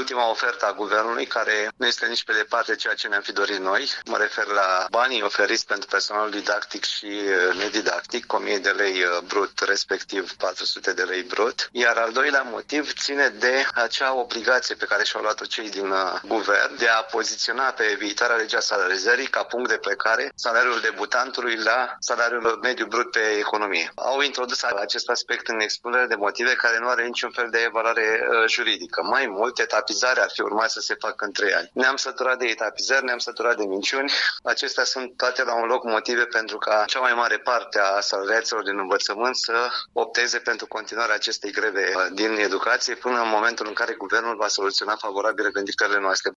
ultima ofertă a guvernului, care nu este nici pe departe ceea ce ne-am fi dorit noi. Mă refer la banii oferiți pentru personalul didactic și nedidactic, 1000 de lei brut, respectiv 400 de lei brut. Iar al doilea motiv ține de acea obligație pe care și-au luat-o cei din guvern de a poziționa pe viitoarea legea salarizării ca punct de plecare salariul debutantului la salariul mediu brut pe economie. Au introdus acest aspect în expunere de motive care nu are niciun fel de evaluare juridică. Mai mult, etapizarea ar fi urmat să se facă în 3 ani. Ne-am săturat de etapizări, ne-am săturat de minciuni. Acestea sunt toate la un loc motive pentru ca cea mai mare parte a salariaților din învățământ să opteze pentru continuarea acestei greve din educație până în momentul în care guvernul va soluționa favorabil revendicările noastre.